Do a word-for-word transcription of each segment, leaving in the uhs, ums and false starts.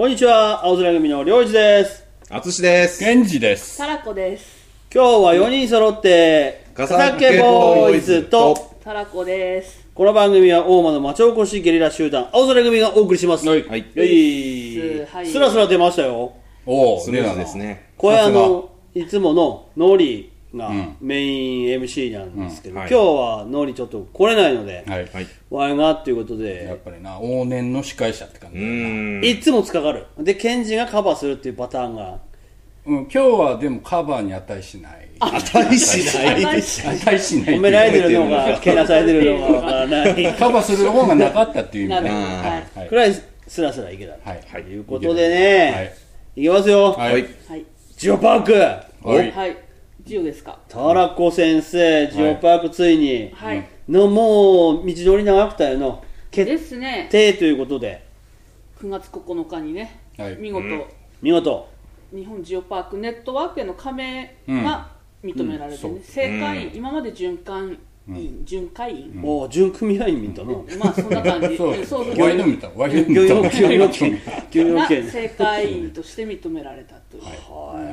こんにちは、青空組の良一です。 あつしです。 源氏です。 たらこです。 今日はよにん揃って笠家ボーイズとたらこです。 この番組は大間の町おこしゲリラ集団青空組がお送りします。 はい、 はい、 はい、スラスラ出ましたよ。 おお、 スラスラですね。 これあのいつものノリがメイン エムシー なんですけど、うんうん、今日はノリちょっと来れないので、はいはい、ワイがっていうことで、 やっぱりな往年の司会者って感じだな。 いつもつかかるでケンジがカバーするっていうパターンが、 うん、今日はでもカバーに値しない値しない値しない褒められてるのがけなされてるのがわからないカバーする方がなかったっていう意味で、 はい、くらいスラスラいけたと、はいはい、いうことでね、はい、いきますよ。 はい、 ジオパーク、 はいはい、ジオですか。 たらこ先生、ジオパークついに、はい、のもう道のり長くたよの決定ということで、 くがつここのかにね、はい、見事、うん、 見事日本ジオパークネットワークへの加盟が認められてね、うん、正会員、うん、今まで準会員、うん、準会員、 おお、準組合員見たの、 まあそんな感じそうそうそう、ワイド見たワイド見た漁業権が正会員として認められたという、はいはい、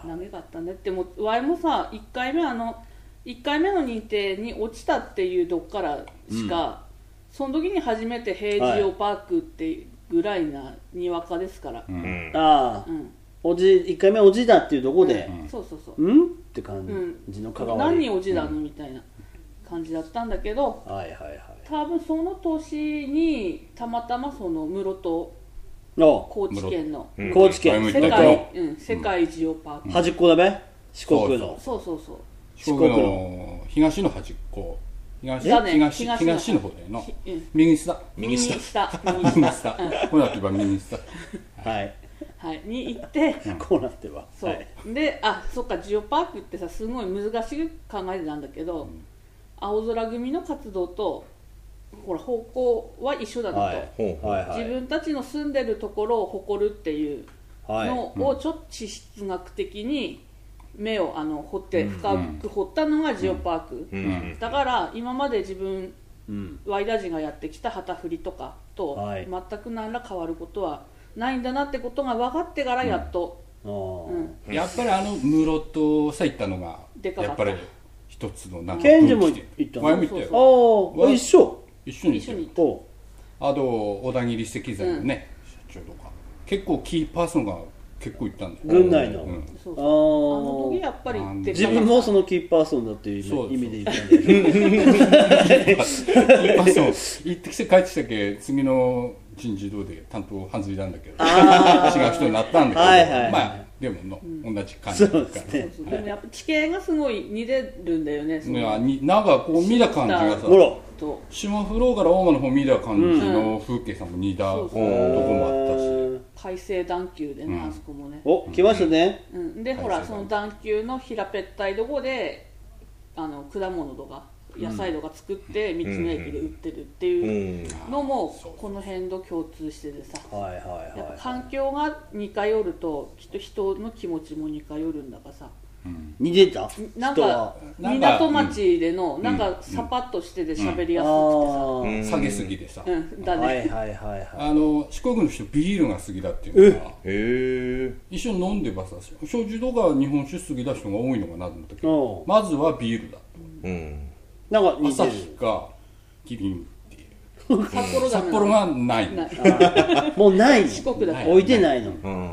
長かったね。でもワイもさ、いっかいめあのいっかいめの認定に落ちたっていうどっからしか、うん、その時に初めて平ジオパークってぐらいなにわかですから、うん、 ああ、うん、おじいっかいめおじだっていうところで、 うん、そうそうそう、 うんって感じの関わり、 何人おじなのみたいな感じだったんだけど、 はいはいはい、 多分その年にたまたまその室戸高知県の、 うん、高知県世界、うん、世界ジオパーク、 端っこだべ、四国の、 そうそうそう、 四国の東の端っこ、東東東東の方だよな、右下右下右下こうなってば右下はいはいに行って、 こうなってば、 そうで、あ、そっか、ジオパークってさ、すごい難しく考えてたんだけど、青空組の活動とほら方向は一緒だなと、はいはいはい、自分たちの住んでるところを誇るっていうのをちょっと地質学的に目をあの掘って深く掘ったのがジオパーク、うんうん、だから今まで自分、うん、ワイダ人がやってきた旗振りとかと全く何ら変わることはないんだなってことが分かってからやっと、 うんうん、やっぱりあの室戸さ行ったのがやっぱり一つのなんかケンジも行ったの、 前も行ったよ、 ああ一緒一緒に行ったあと小田切石材のね、うん、社長とか結構キーパーソンが結構行ったんだよ、 軍内の、 うん、そうそう、あの時やっぱり自分もそのキーパーソンだっていう意味で言ったんだけどキーパーソン行ってきて帰ってきたけ次の人事堂で担当外れたんだけど違う人になったんだけど、はいはいはい、まあでもの、うん、同じ感じだから、 そうですね、 はい、でもやっぱ地形がすごい似てるんだよね。 いやになんかこう見た感じがさ、下フローから大間の方見た感じの風景さんも似たとこもあったし、 海星段丘でね、うん、あそこもね、 お来ましたね、 うん、でほらその段丘の平べったいとこであの果物とか野菜とか作って道の駅で売ってるっていうのもこの辺と共通しててさ、やっぱ環境が似通るときっと人の気持ちも似通るんだからさ、 うん、似てたなんか港町でのなんかサパッとしてて喋りやすくてさ、 下げすぎでさ、 うん、だね、 はいはいはいはい、 あの四国の人ビールが好きだっていうのが、 へ一緒に飲んでばさ、焼酎とか日本酒好きな人が多いのかなと思ったけど、まずはビールだと、うん、 なんか似てる、 旭かキリンっていう札幌札幌がないもうない四国だから置いてないの、うん、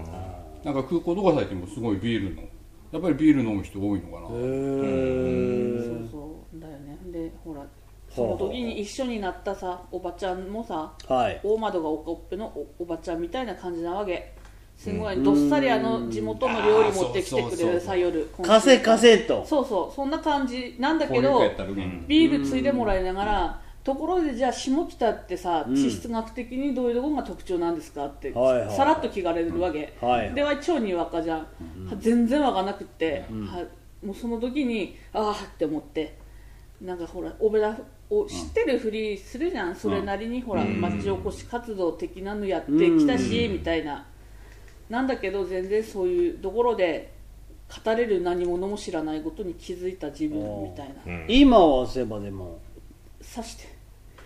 なんか空港とかさえてもすごいビールのやっぱりビール飲む人多いのかな。へー、そうそうだよね。でほらその時に一緒になったさおばちゃんもさ、はい、大窓がおこっぺの お, おばちゃんみたいな感じなわけ。すごい、うん、どっさりあの地元の料理持ってきてくれるさ、夜カセカセとそうそうそんな感じなんだけど、ビールついでもらいながら、ところでじゃあ下北ってさ、うん、地質学的にどういうところが特徴なんですかって、はいはい、さらっと聞かれるわけ、うんはい、では超にわかじゃん、うん、全然わかんなくって、うん、はもうその時にああって思って、なんかほらオベラを知ってるふりするじゃん、うん、それなりにほら、うん、町おこし活動的なのやってきたし、うん、みたいななんだけど全然そういうところで語れる何者も知らないことに気づいた自分みたいな、 うん、今はせばでも刺して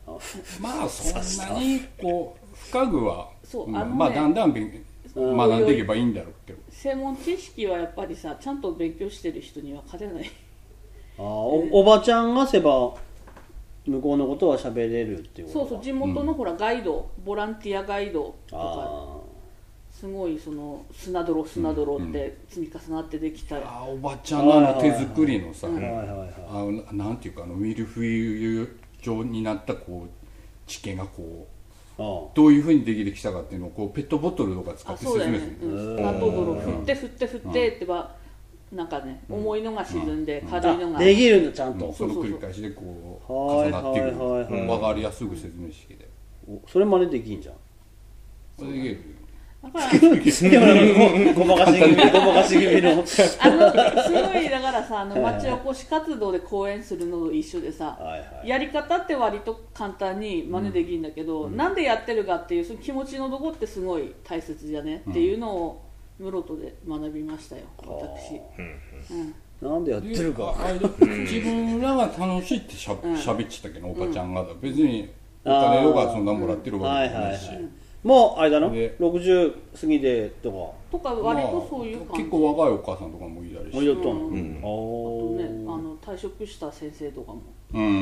まあそんなにこう深くはそうあの、ね、まあだんだん学んでいけばいいんだろうけど、 専門知識はやっぱりさちゃんと勉強してる人には勝てない。 あ、お, おばちゃんがせば向こうのことは喋れるっていうこと。 そうそう、地元のほらガイド、ボランティアガイドとかすごいその砂泥砂泥って積み重なってできた、うんうん、 あおばちゃんの手作りのさ、あのなんていうかあのミルフィーユ状になったこう地形がこうどういうふうにできてきたかっていうのをこうペットボトルとか使って説明する。 砂泥振って振って振ってってばなんかね、重いのが沈んで軽いのができるのちゃんと、 その繰り返しでこう重なっていく、分かりやすく説明式で、 それ真似できんじゃん。 それできる。 だからごまかし気味ごまかし気味のあのすごいだからさ、あの町おこし活動で講演するのと一緒でさ、やり方って割と簡単に真似できるんだけど、なんでやってるかっていうその気持ちのとこってすごい大切じゃねっていうのを室戸で学びましたよ、私。 うん、なんでやってるか。 自分らが楽しいってしゃべってたけど、おばちゃんが別にお金とかそんなもらってるわけじゃないし。 もうあれだな、ろくじゅう過ぎでとかとか割とそういう感じ、 結構若いお母さんとかもいたりして、 うんうん、 あとね、あの退職した先生とかも、 うんうん、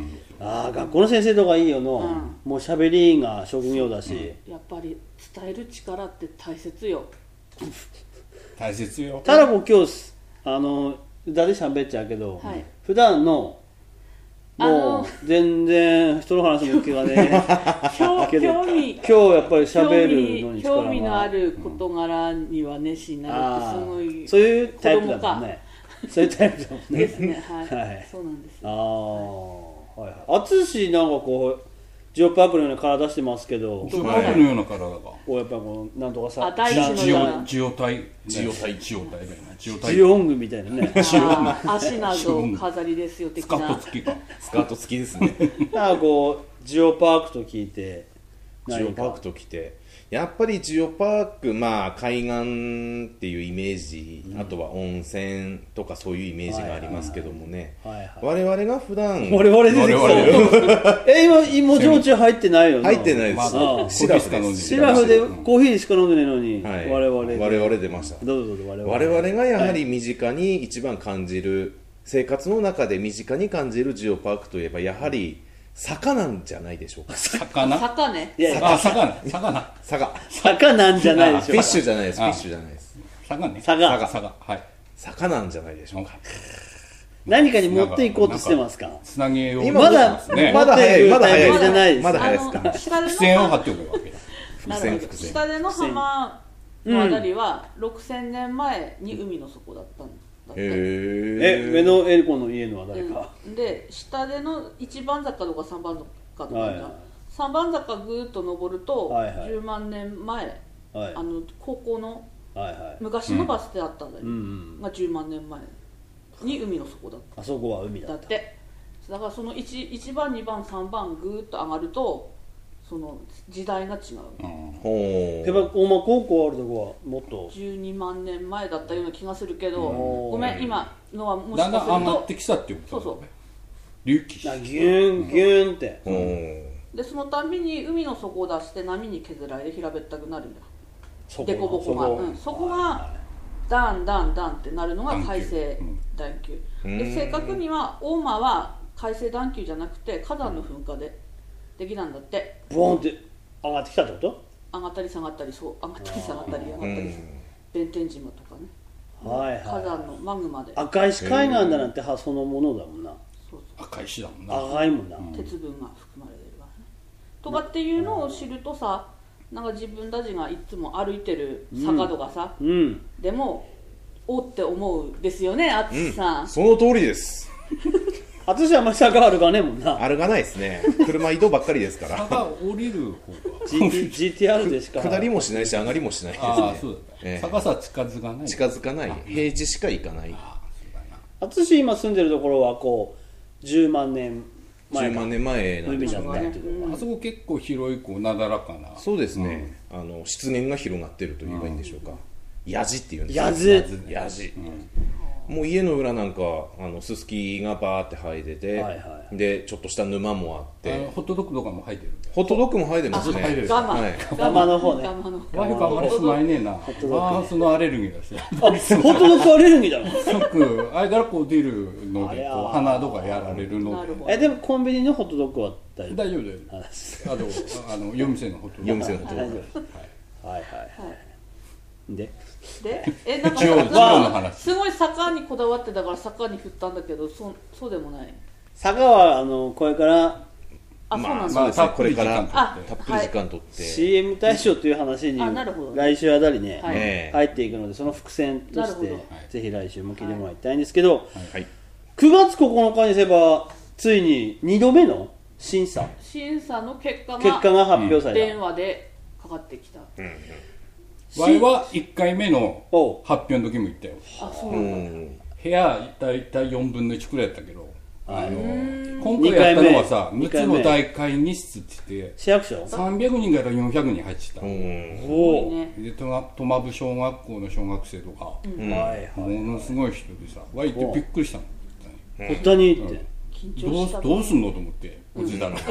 ああ学校の先生とかいいよの、うん、もうしゃべりが職業だし、 うん、やっぱり伝える力って大切よ大切よ。 ただもう今日あの歌でしゃべっちゃうけど、はい、普段のもう全然人の話も聞かねえ興味今日やっぱり喋るのに力が興味のある事柄には熱心になるってすごい、 そういうタイプだもんねそういうタイプだもんねですね、はい、はい、そうなんですよ。ああ、はいはい、淳なんかこうジオパークのような体してますけど、 ジオパークのような体がこうやっぱこうなんとかさあ大地のようなジオタイジオタイジオタイだよね、 ジオタイジオングみたいなね足など飾りですよ的なスカート付きかスカート付きですねなんかこうジオパークと聞いてジオパークと来てやっぱりジオパーク、まあ海岸っていうイメージ、うん、あとは温泉とかそういうイメージがありますけどもね、我々が普段我々出てきたえ今今焼酎入ってないよね。 入ってないです、まあ、シラフです。 シラフでコーヒーしか飲んでないのに、 はい、 我々 我々出ました。 どうぞどうぞ。我々 我々がやはり身近に一番感じる、はい、生活の中で身近に感じるジオパークといえばやはり坂なんじゃないでしょうか。 魚？ 坂ね。 いやいや、あ、魚。魚。 坂。 坂なんじゃないでしょうか。 フィッシュじゃないです。フィッシュじゃないです。 坂ね。 坂。 坂。坂。はい。 坂なんじゃないでしょうか。 何かに持っていこうとしてますか。 つなげよう。 まだまだ早い。まだ早いじゃないです。 まだ早いですか。 伏線を張っておくわけだ。 伏線伏線。 下出の浜のあたりはろくせんねんまえに海の底だったんです。 え上野エリコの家のは誰か、 うん、で下での一番坂とか三番坂とか、はいはい、三番坂ぐーっと登ると、はいはい、じゅうまんねんまえ、はい、あの高校の昔のバス停あったんだよ、うん、がじゅうまんねんまえに海の底だった。 あそこは海だった。 だってだからその 1, 1番にばんさんばんぐーっと上がるとその時代が違う、うん、 ほう。やっぱ大間高校あるとこはもっとじゅうにまんねんまえだったような気がするけど、ごめん今のはもしかするとだんだん上がってきたっていうことそうそう隆起してギュンギュンって、 うん、 でそのたんびに海の底を出して波に削られて平べったくなるんだでこぼこが そ, うん、そこがダンダンダンってなるのが海成段丘、うん、で正確には大間は海成段丘じゃなくて火山の噴火でできたんだって。 ボーンって上がってきたってこと？ 上がったり下がったり、そう上がったり下がったり上がったり、弁天島とかね、 はいはい、 火山のマグマで赤石海岸だなんてそのものだもんな。 そうそう赤石だもんな。 赤いもんな、 鉄分が含まれてるからねとかっていうのを知るとさ、なんか自分たちがいつも歩いてる坂とかさ、 うんうん、 でもおって思うですよね、淳さん、 うん、その通りです。 私はあんまり坂歩かねえもんな。 歩かないですね。車移動ばっかりですから。 坂降りる方がジーティーアール でしか下りもしないし上がりもしないですね。 あそうだ、えー、坂さ近づかない。 近づかない。平地しか行かない。 私今住んでるところはこうじゅうまんねんまえ。 じゅうまんねんまえなんでしょうね。 あそこ結構広いこうなだらかな。 そうですね。うん、あの湿原が広がってると言えばいいんでしょうか。やじっていうんですよ。やじ。 やじ。 もう家の裏なんかあのススキがバーって生えてて、はいはい、でちょっとした沼もあって、 ホットドッグとかも生えてる。 ホットドッグも生えてますね。 ガマ、はい、 ガマの方ね。 ワイフがあんまり住まいねえな。ああ、そのアレルギーだし。 あ、ホットドッグアレルギーだの。 すごくあれからこう出るのでこう鼻とかやられるので。 え、でもコンビニのホットドッグは大丈夫。 大丈夫だよ。あのあの夜店のホットドッグ。 夜店のホットドッグ。 はいはいはい。で。 で、え、なんかさ、すごい坂にこだわってたから坂に振ったんだけど、そそうでもない。 坂はあのこれからあ、そうなんですね。これからたっぷり時間取ってシーエム 大賞という話に来週あたりね入っていくので、その伏線としてぜひ来週も聞いてもらいたいんですけど、くがつここのかにすればついににどめの審査審査の結果が結果が発表された。 電話でかかってきた。 わいはいっかいめの発表の時も言ったよ。 あ、そうなんだ。 部屋だいたいよんぶんのいちくらいやったけど、あの今回やったのはさ、むつの大会議室って言って市役所さんびゃくにんからよんひゃくにん入ってた。 おでトマブ小学校の小学生とか、ものすごい人でさ、わいってびっくりしたの。 本当にってどうどうすんのと思っておじだら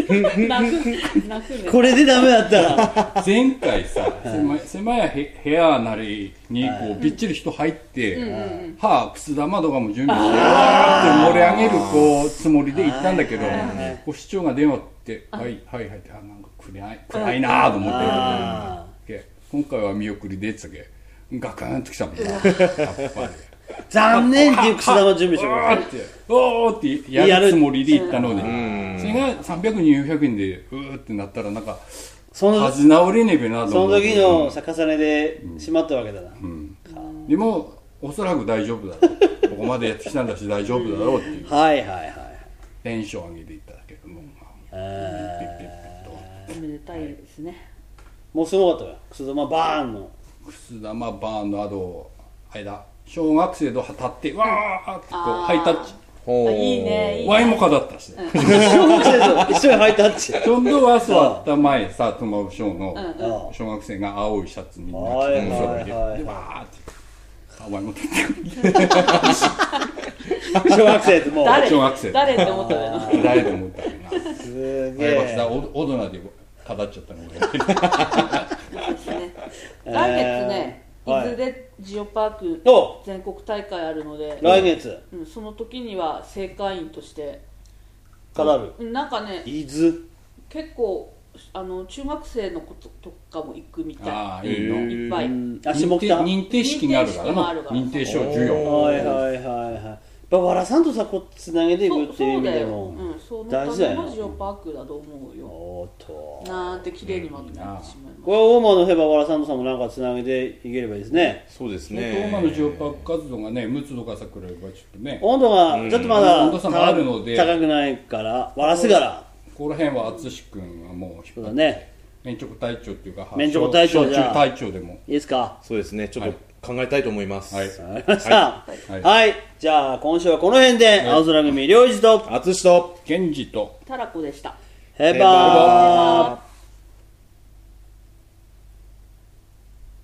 これでダメだったら前回さ狭い部屋なりにこうびっちり人入ってはあくす玉とかも準備してわーって盛り上げるこうつもりで行ったんだけど、こう市長が電話って「はいはいはい」ってなんか暗い暗いなと思って今回は見送りでって言ったけガクンときたもんなやっぱり。 残念っていうくす玉準備しておーってやるつもりで行ったのに、それがさんびゃくにんよんひゃくえんでうーってなったらなんか恥直りねえべなと思って、 その時の重ねでしまったわけだな。 でもおそらく大丈夫だろう、ここまでやってきたんだし大丈夫だろうっていうはいはいはい、 テンション上げていっただけども、 おめでたいですね。 もうすごかったよ、くす玉バーンのくす玉バーンのあとあれだ、小学生と立ってわーってこうハイタッチ、 いいね、いいね、 ワイもかだったし、ね、 小学生と一緒にハイタッチちょうどは座った前さ、トマブショーの小学生が青いシャツになってでわーってあ、ワイも立って小学生ともう小学生誰って思ったよな、 誰って思ったよな、 すげえオドナでかだっちゃったの来月ね、伊豆でジオパーク全国大会あるので、 来月、 うん、その時には正会員としてかなる。 なんかね、 伊豆結構あの中学生の子とかも行くみたい。 ああ、いいのいっぱい認定式があるからな、認定証授与。 はいはいはいはい。やっぱわらさんとさ、こうつなげていくっていう意味でも大事だよ。 そのためのジオパークだと思うよ。おっとなんて綺麗にまとめてしまいます。 これ大間のヘバわらさんとさんもなんかつなげていければいいですね。 そうですね。 大間のジオパーク活動がね、むつとかさくらいはちょっとね、 温度がちょっとまだ温度差があるので高くないからわらすから。 ここら辺は淳君はもうそうだね。 免直隊長っていうか、 免直隊長じゃ隊長でもいいですか。 そうですね。ちょっと考えたいと思います。 はい。わかりました。はい。はい、じゃあ今週はこの辺で、青空組良一と淳と健二とタラコでした。 ヘバー。